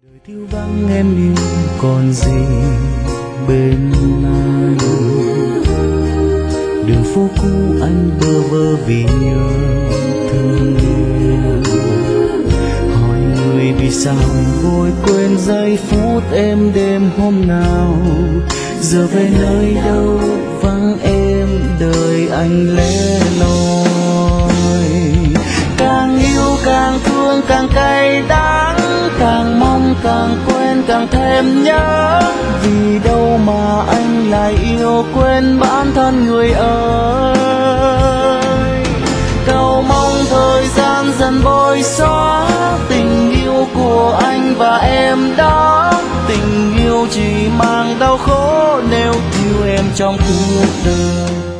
Đời thiếu vắng em yêu còn gì bên anh. Đường phố cũ anh bơ vơ vì nhớ thương em. Hỏi người vì sao vội quên giây phút êm đêm hôm nào. Giờ về nơi đâu vắng em đời anh lẻ loi. Càng yêu càng thương càng cay đắng, càng mong càng quên càng thêm nhớ. Vì đâu mà anh lại yêu quên bản thân người ơi. Cầu mong thời gian dần bôi xóa tình yêu của anh và em đó. Tình yêu chỉ mang đau khổ nếu thiếu em trong cuộc đời.